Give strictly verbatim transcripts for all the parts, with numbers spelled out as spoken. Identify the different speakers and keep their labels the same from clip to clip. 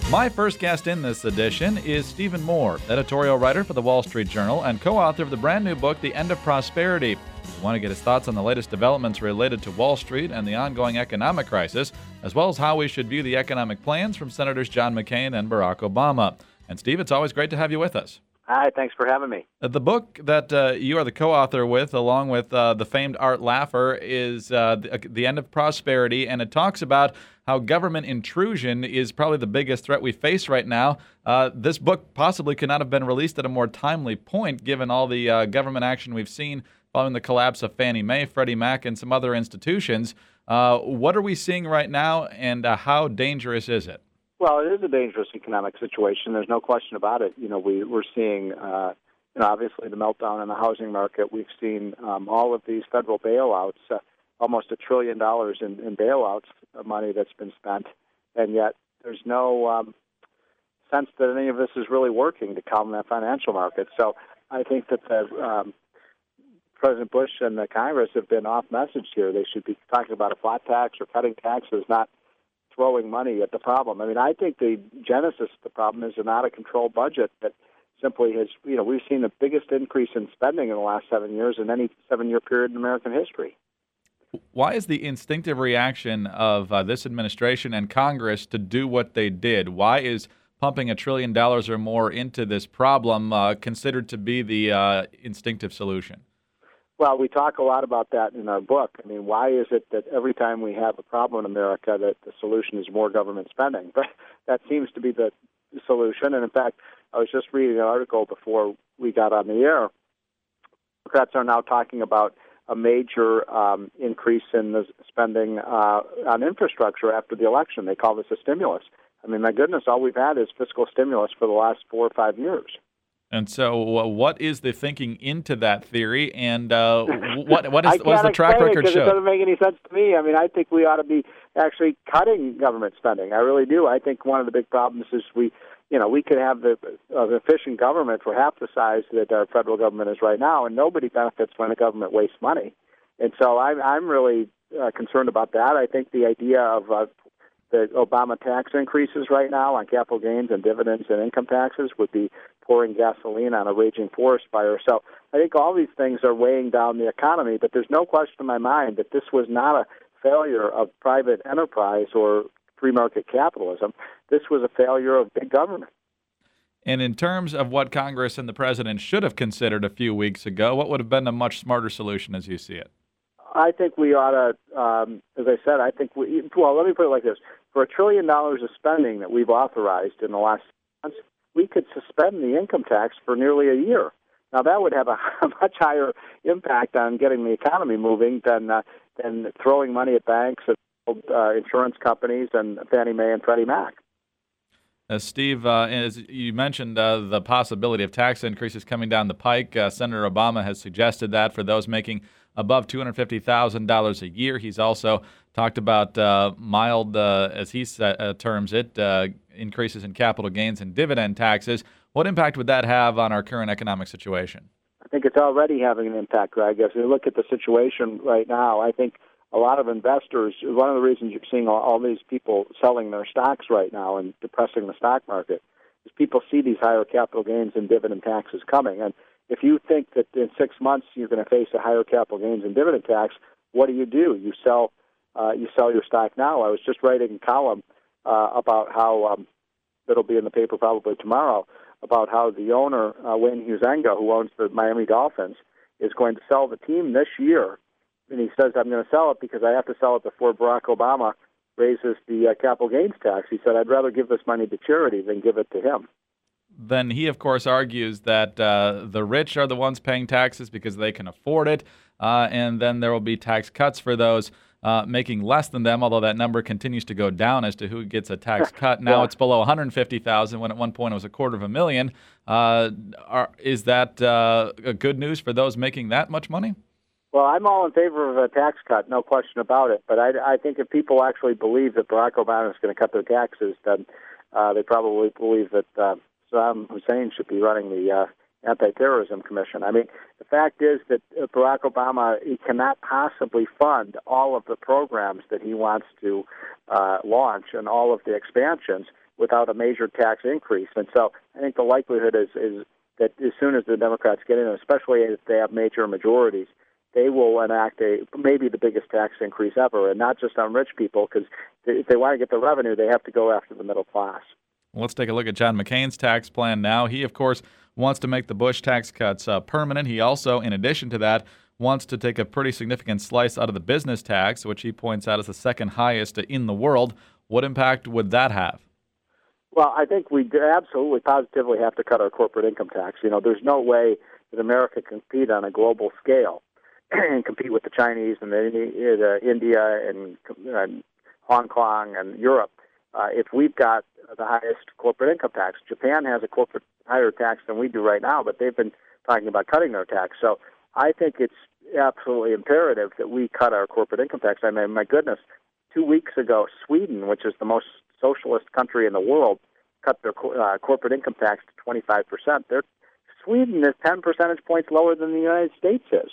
Speaker 1: My first guest in this edition is Stephen Moore, editorial writer for the Wall Street Journal and co-author of the brand new book, The End of Prosperity. If you want to get his thoughts on the latest developments related to Wall Street and the ongoing economic crisis, as well as how we should view the economic plans from Senators John McCain and Barack Obama. And Steve, it's always great to have you with us.
Speaker 2: Hi, thanks for having me.
Speaker 1: Uh, The book that uh, you are the co-author with, along with uh, the famed Art Laffer, is uh, the, the End of Prosperity, and it talks about how government intrusion is probably the biggest threat we face right now. Uh, this book possibly could not have been released at a more timely point, given all the uh, government action we've seen following the collapse of Fannie Mae, Freddie Mac, and some other institutions. Uh, what are we seeing right now, and uh, how dangerous is it?
Speaker 2: Well, it is a dangerous economic situation. There's no question about it. You know, we, we're seeing, uh, you know, obviously the meltdown in the housing market. We've seen um, all of these federal bailouts, uh, almost a trillion dollars in, in bailouts, uh, money that's been spent, and yet there's no um, sense that any of this is really working to calm that financial market. So I think that the um, President Bush and the Congress have been off message here. They should be talking about a flat tax or cutting taxes, not throwing money at the problem. I mean, I think the genesis of the problem is an out-of-control budget that simply has, you know, we've seen the biggest increase in spending in the last seven years in any seven-year period in American history.
Speaker 1: Why is the instinctive reaction of uh, this administration and Congress to do what they did? Why is pumping a trillion dollars or more into this problem uh, considered to be the uh, instinctive solution?
Speaker 2: Well, we talk a lot about that in our book. I mean, why is it that every time we have a problem in America that the solution is more government spending? But that seems to be the solution. And in fact, I was just reading an article before we got on the air. Democrats are now talking about a major um, increase in the spending uh, on infrastructure after the election. They call this a stimulus. I mean, my goodness, all we've had is fiscal stimulus for the last four or five years.
Speaker 1: And so, uh, what is the thinking into that theory, and uh, what what is
Speaker 2: I
Speaker 1: what does the track record
Speaker 2: it
Speaker 1: show?
Speaker 2: It doesn't make any sense to me. I mean, I think we ought to be actually cutting government spending. I really do. I think one of the big problems is we, you know, we could have the uh, efficient government for half the size that our federal government is right now, and nobody benefits when the government wastes money. And so, I'm I'm really uh, concerned about that. I think the idea of uh, the Obama tax increases right now on capital gains and dividends and income taxes would be pouring gasoline on a raging forest fire. So I think all these things are weighing down the economy, but there's no question in my mind that this was not a failure of private enterprise or free market capitalism. This was a failure of big government.
Speaker 1: And in terms of what Congress and the president should have considered a few weeks ago, what would have been a much smarter solution as you see it?
Speaker 2: I think we ought to, um, as I said, I think we, well, let me put it like this. For a trillion dollars of spending that we've authorized in the last months, we could suspend the income tax for nearly a year. Now, that would have a much higher impact on getting the economy moving than uh, than throwing money at banks, at uh, insurance companies, and Fannie Mae and Freddie Mac.
Speaker 1: Uh, Steve, uh, as you mentioned, uh, the possibility of tax increases coming down the pike. Uh, Senator Obama has suggested that for those making above two hundred fifty thousand dollars a year. He's also talked about uh, mild, uh, as he uh, terms it, uh, increases in capital gains and dividend taxes. What impact would that have on our current economic situation?
Speaker 2: I think it's already having an impact, Greg. If you look at the situation right now, I think a lot of investors, one of the reasons you're seeing all, all these people selling their stocks right now and depressing the stock market is people see these higher capital gains and dividend taxes coming. And if you think that in six months you're going to face a higher capital gains and dividend tax, what do you do? You sell uh, you sell your stock now. I was just writing a column uh, about how, um, that'll be in the paper probably tomorrow, about how the owner, uh, Wayne Huizenga, who owns the Miami Dolphins, is going to sell the team this year. And he says, I'm going to sell it because I have to sell it before Barack Obama raises the uh, capital gains tax. He said, I'd rather give this money to charity than give it to him.
Speaker 1: Then he, of course, argues that uh, the rich are the ones paying taxes because they can afford it, uh, and then there will be tax cuts for those uh, making less than them, although that number continues to go down as to who gets a tax cut. Now yeah. It's below one hundred fifty thousand dollars when at one point it was a quarter of a million. Uh, are, is that uh, good news for those making that much money?
Speaker 2: Well, I'm all in favor of a tax cut, no question about it. But I, I think if people actually believe that Barack Obama is going to cut their taxes, then uh, they probably believe that uh, Saddam Hussein should be running the uh, Anti-Terrorism Commission. I mean, the fact is that Barack Obama, he cannot possibly fund all of the programs that he wants to uh, launch and all of the expansions without a major tax increase. And so I think the likelihood is, is that as soon as the Democrats get in, especially if they have major majorities, they will enact a maybe the biggest tax increase ever, and not just on rich people, because if they want to get the revenue, they have to go after the middle class.
Speaker 1: Well, let's take a look at John McCain's tax plan now. He, of course, wants to make the Bush tax cuts uh, permanent. He also, in addition to that, wants to take a pretty significant slice out of the business tax, which he points out is the second highest in the world. What impact would that have?
Speaker 2: Well, I think we absolutely positively have to cut our corporate income tax. You know, there's no way that America can compete on a global scale and compete with the Chinese and the, the India and, and Hong Kong and Europe uh, if we've got the highest corporate income tax. Japan has a corporate higher tax than we do right now, but they've been talking about cutting their tax. So I think it's absolutely imperative that we cut our corporate income tax. I mean, my goodness, two weeks ago, Sweden, which is the most socialist country in the world, cut their uh, corporate income tax to twenty-five percent. They're, Sweden is ten percentage points lower than the United States is.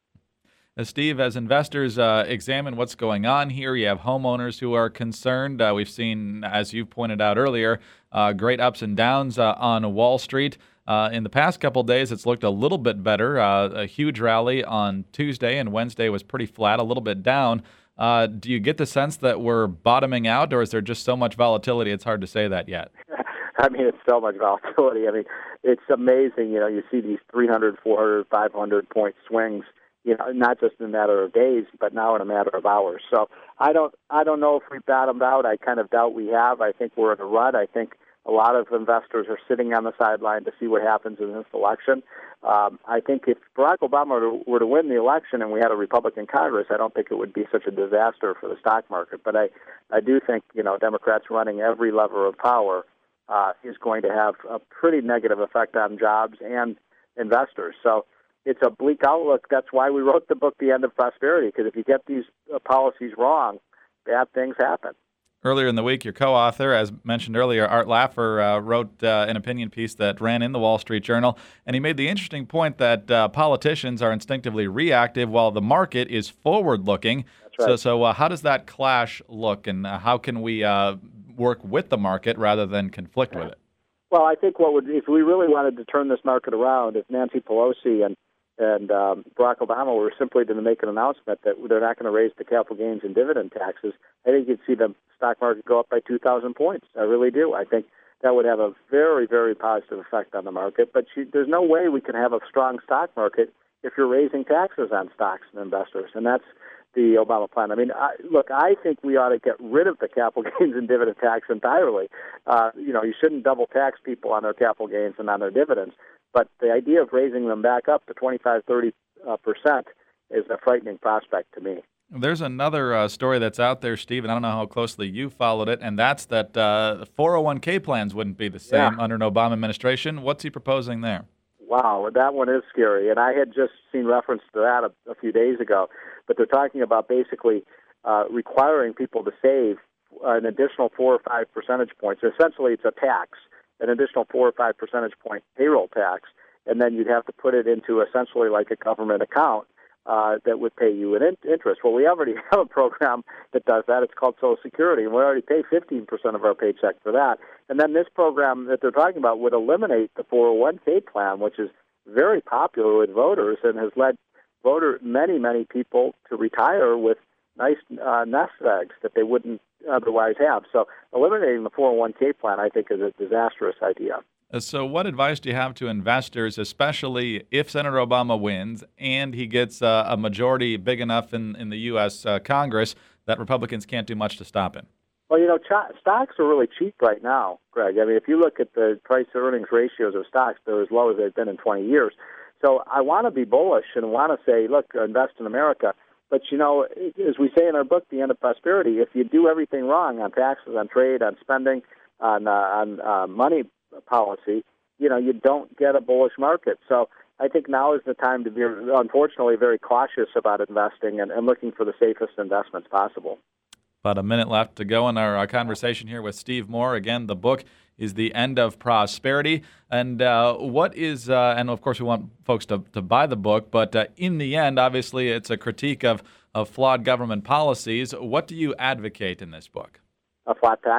Speaker 1: Uh, Steve, as investors uh, examine what's going on here, you have homeowners who are concerned. Uh, we've seen, as you pointed out earlier, uh, great ups and downs uh, on Wall Street. Uh, in the past couple days, it's looked a little bit better. Uh, a huge rally on Tuesday, and Wednesday was pretty flat, a little bit down. Uh, do you get the sense that we're bottoming out, or is there just so much volatility it's hard to say that yet?
Speaker 2: I mean, it's so much volatility. I mean, it's amazing. You know, you see these three hundred, four hundred, five hundred point swings, you know, not just in a matter of days, but now in a matter of hours. So I don't I don't know if we've bottomed out. I kind of doubt we have. I think we're in a rut. I think a lot of investors are sitting on the sideline to see what happens in this election. Um, I think if Barack Obama were to, were to win the election and we had a Republican Congress, I don't think it would be such a disaster for the stock market. But I, I do think, you know, Democrats running every lever of power uh, is going to have a pretty negative effect on jobs and investors. So it's a bleak outlook. That's why we wrote the book, The End of Prosperity, because if you get these uh, policies wrong, bad things happen.
Speaker 1: Earlier in the week, your co-author, as mentioned earlier, Art Laffer, uh, wrote uh, an opinion piece that ran in the Wall Street Journal, and he made the interesting point that uh, politicians are instinctively reactive while the market is forward-looking.
Speaker 2: That's right.
Speaker 1: So, so uh, how does that clash look, and uh, how can we uh, work with the market rather than conflict with it?
Speaker 2: Well, I think what would, if we really wanted to turn this market around, if Nancy Pelosi and and um, Barack Obama were simply to make an announcement that they're not going to raise the capital gains and dividend taxes, I think you'd see the stock market go up by two thousand points. I really do. I think that would have a very, very positive effect on the market. But you, there's no way we can have a strong stock market if you're raising taxes on stocks and investors, and that's the Obama plan. I mean, I, look, I think we ought to get rid of the capital gains and dividend tax entirely. Uh, you know, you shouldn't double tax people on their capital gains and on their dividends. But the idea of raising them back up to twenty-five, thirty uh, percent is a frightening prospect to me.
Speaker 1: There's another uh, story that's out there, Steve, and I don't know how closely you followed it, and that's that uh, four oh one k plans wouldn't be the same
Speaker 2: yeah.
Speaker 1: under an Obama administration. What's he proposing there?
Speaker 2: Wow, that one is scary, and I had just seen reference to that a, a few days ago. But they're talking about basically uh, requiring people to save an additional four or five percentage points. Essentially, it's a tax, an additional four or five percentage point payroll tax, and then you'd have to put it into essentially like a government account uh, that would pay you an in- interest. Well, we already have a program that does that. It's called Social Security, and we already pay fifteen percent of our paycheck for that. And then this program that they're talking about would eliminate the four oh one k plan, which is very popular with voters and has led voter many, many people to retire with nice uh, nest eggs that they wouldn't otherwise have. So eliminating the four oh one k plan, I think, is a disastrous idea.
Speaker 1: So what advice do you have to investors, especially if Senator Obama wins and he gets uh, a majority big enough in, in the U S Uh, Congress that Republicans can't do much to stop him?
Speaker 2: Well, you know, ch- stocks are really cheap right now, Greg. I mean, if you look at the price-to-earnings ratios of stocks, they're as low as they've been in twenty years. So I want to be bullish and want to say, look, invest in America. But, you know, as we say in our book, The End of Prosperity, if you do everything wrong on taxes, on trade, on spending, on, uh, on uh, money policy, you know, you don't get a bullish market. So I think now is the time to be, unfortunately, very cautious about investing and, and looking for the safest investments possible.
Speaker 1: About a minute left to go in our, our conversation here with Steve Moore. Again, the book is The End of Prosperity. And uh, what is, uh, and of course we want folks to, to buy the book, but uh, in the end, obviously it's a critique of, of flawed government policies. What do you advocate in this book?
Speaker 2: A flat tax.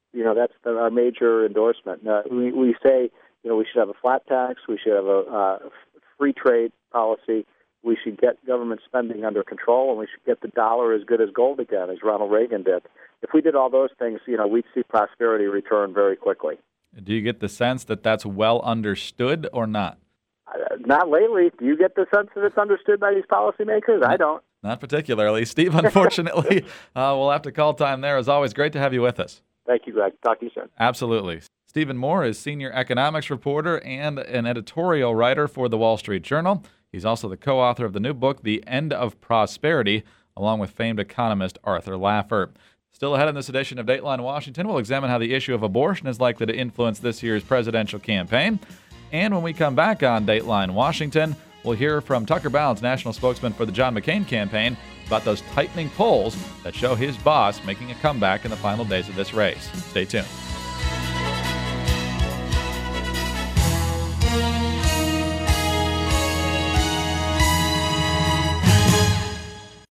Speaker 2: You know, that's the, our major endorsement. Uh, we, we say, you know, we should have a flat tax. We should have a uh, free trade policy. We should get government spending under control, and we should get the dollar as good as gold again, as Ronald Reagan did. If we did all those things, you know, we'd see prosperity return very quickly.
Speaker 1: Do you get the sense that that's well understood or not?
Speaker 2: Uh, not lately. Do you get the sense that it's understood by these policymakers? I don't.
Speaker 1: Not particularly. Steve, unfortunately, uh, we'll have to call time there. As always, great to have you with us.
Speaker 2: Thank you, Greg. Talk to you soon.
Speaker 1: Absolutely. Stephen Moore is senior economics reporter and an editorial writer for the Wall Street Journal. He's also the co-author of the new book, The End of Prosperity, along with famed economist Arthur Laffer. Still ahead in this edition of Dateline Washington, we'll examine how the issue of abortion is likely to influence this year's presidential campaign. And when we come back on Dateline Washington, we'll hear from Tucker Bounds, national spokesman for the John McCain campaign, about those tightening polls that show his boss making a comeback in the final days of this race. Stay tuned.